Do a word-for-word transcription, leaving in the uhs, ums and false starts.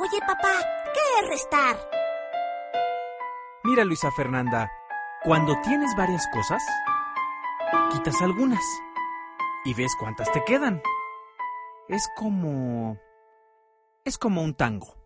Oye, papá, ¿qué es restar? Mira, Luisa Fernanda, cuando tienes varias cosas, quitas algunas y ves cuántas te quedan. Es como... es como un tango.